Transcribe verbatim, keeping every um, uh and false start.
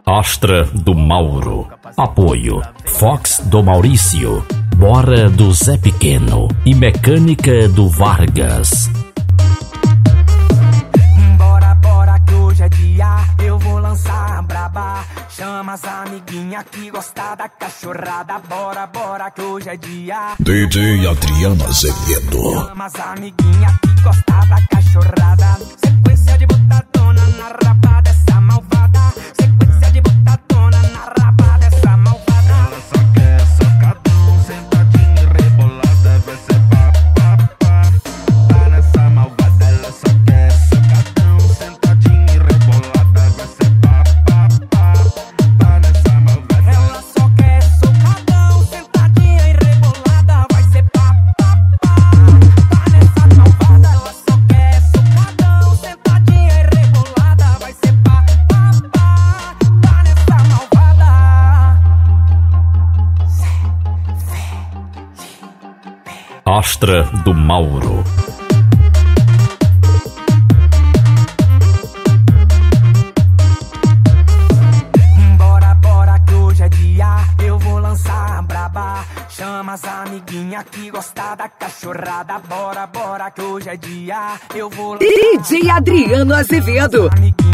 Astra do Mauro. Apoio Fox do Maurício, Bora do Zé Pequeno e Mecânica do Vargas. Bora, bora que hoje é dia, eu vou lançar a braba. Chama as amiguinhas que gostam da cachorrada. Bora, bora que hoje é dia. D J Adriano Azevedo. Chama as amiguinhas que gostam da cachorrada. Sequência de botadona na raba dessa malvada. Sequência de botadona na raba dessa malvada. Ela só quer socadão, sentadinha e rebolada. Vai ser pá, pá, pá. Tá nessa malvada. Ela só quer socadão, sentadinha e rebolada. Vai ser pá, pá, pá. Tá nessa malvada. Ela só quer socadão, sentadinha e rebolada. Vai ser pá, pá, pá. Tá nessa malvada. Ela só quer socadão, sentadinha e rebolada. Vai ser pá, pá, pá. Tá nessa malvada. Astra do Mauro. Bora, bora que hoje é dia, eu vou lançar a braba. Chama as amiguinhas que gostam da cachorrada. Bora, bora que hoje é dia, eu vou lançar D J Adriano Azevedo. amiguinha